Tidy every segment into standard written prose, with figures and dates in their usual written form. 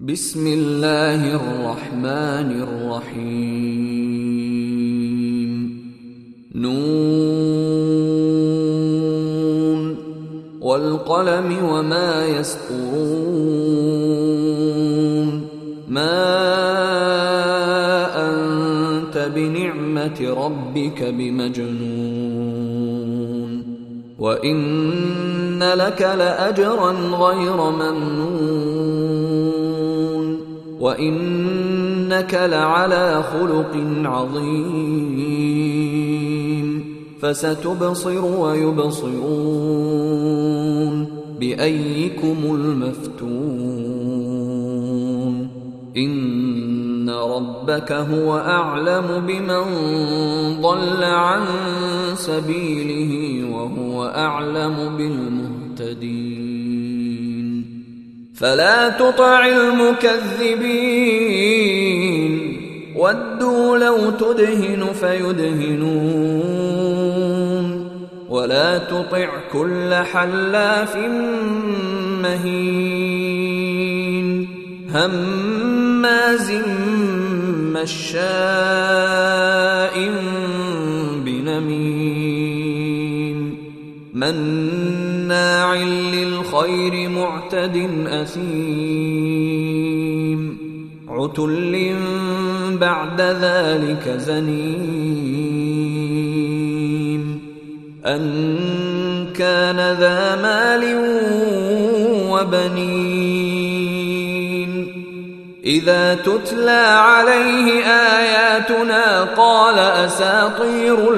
بسم الله الرحمن الرحيم نون والقلم وما يسطرون ما أنت بنعمة ربك بمجنون وإن لك لأجرا غير ممنون وإنك لعلى خلق عظيم فستبصر ويبصرون بأيكم المفتون إن ربك هو أعلم بمن ضل عن سبيله وهو أعلم بالمهتدين فلا تطع المكذبين ودوا لو تدهن فيدهنون ولا تطع كل حلاف مهين هماز مشاء بنميم مناع للخير معتد أثيم عتل بعد ذلك زنيم أن كان ذا مال وبنين إذا تتلى عليه آياتنا قال أساطير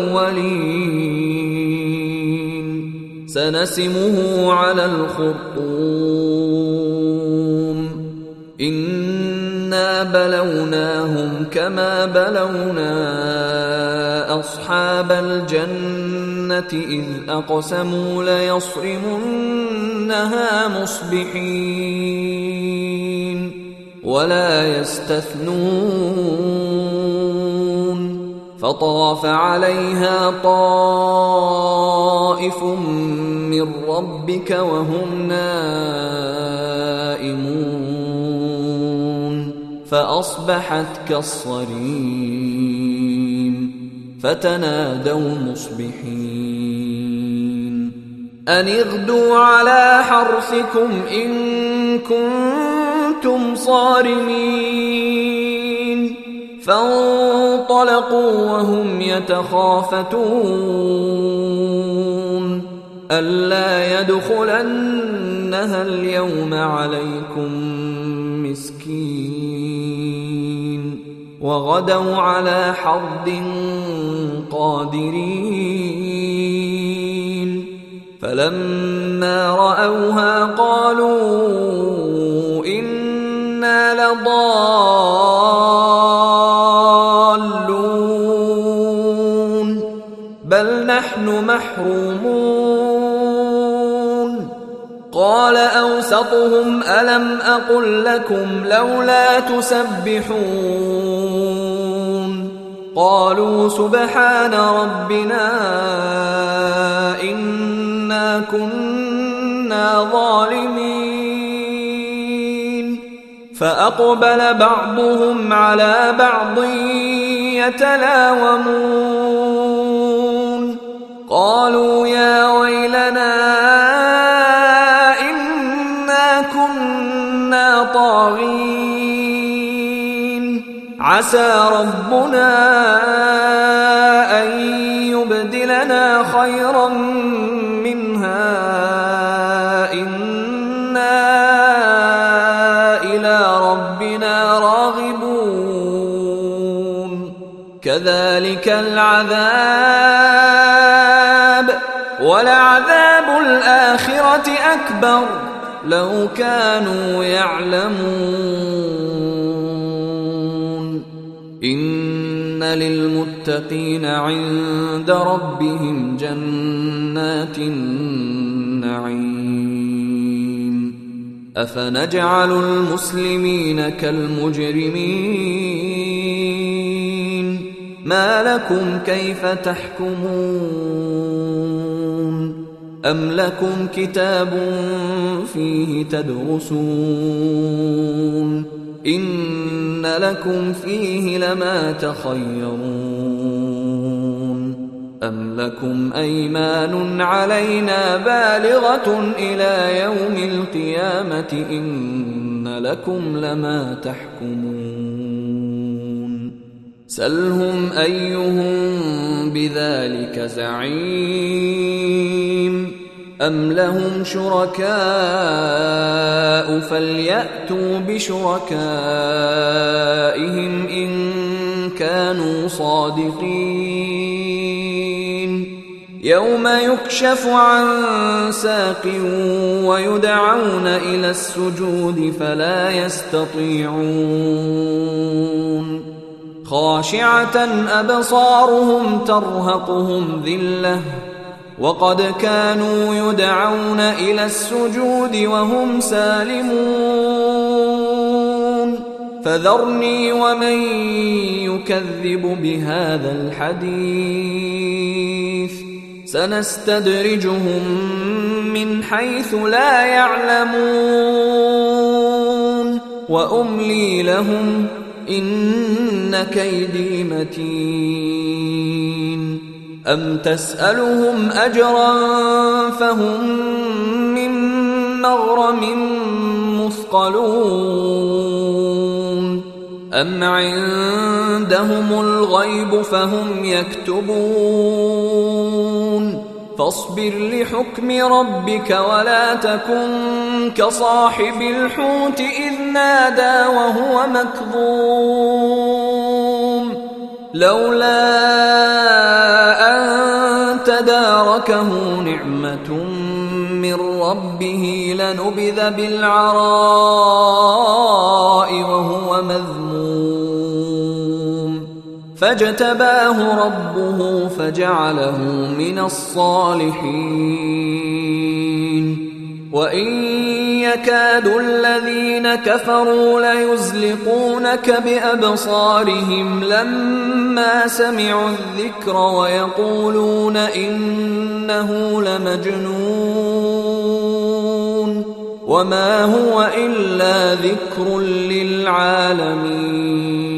الأولين سنسمه على الخرطوم إنا بلوناهم كما بلونا أصحاب الجنة إذ أقسموا ليصرمنها مصبحين ولا يستثنون فطاف عليها طائف من ربك وهم نائمون فأصبحت كالصريم فتنادوا مصبحين أن اغدوا على حرثكم إن كنتم صارمين فانطلقوا وهم يتخافتون ألا يدخلنها اليوم عليكم مسكين وغدوا على حرد قادرين فلما رأوها قالوا إنا لضالون بل نحن محرومون قال أوسطهم ألم أقل لكم لولا تسبحون قالوا سبحان ربنا إنا كنا ظالمين فأقبل بعضهم على بعض يتلاومون قالوا يا ويلنا إنا كنا طاغين عسى ربنا أن يبدلنا خيرا منها إنا إلى ربنا راغبون كذلك العذاب ولعذاب الآخرة أكبر لو كانوا يعلمون إن للمتقين عند ربهم جنات النعيم أفنجعل المسلمين كالمجرمين ما لكم كيف تحكمون أم لكم كتاب فيه تدرسون إن لكم فيه لما تخيرون أم لكم أيمان علينا بالغة إلى يوم القيامة إن لكم لما تحكمون سلهم أيهم بذلك زعيم أم لهم شركاء فليأتوا بشركائهم إن كانوا صادقين يوم يكشف عن ساق ويدعون إلى السجود فلا يستطيعون خاشعة أبصارهم ترهقهم ذلة وقد كانوا يدعون إلى السجود وهم سالمون فذرني ومن يكذب بهذا الحديث سنستدرجهم من حيث لا يعلمون وأملي لهم إن كيدي متين أم تسألهم أجرا فهم من مغرم مثقلون أم عندهم الغيب فهم يكتبون فاصبر لحكم ربك ولا تكن كصاحب الحوت إذ نادى وهو مكظوم لولا أن تداركه نعمة من ربه لنبذ بالعراء وهو مذموم فاجتباه ربه فجعله من الصالحين وإن يكاد الذين كفروا ليزلقونك بأبصارهم لما سمعوا الذكر ويقولون إنه لمجنون وما هو إلا ذكر للعالمين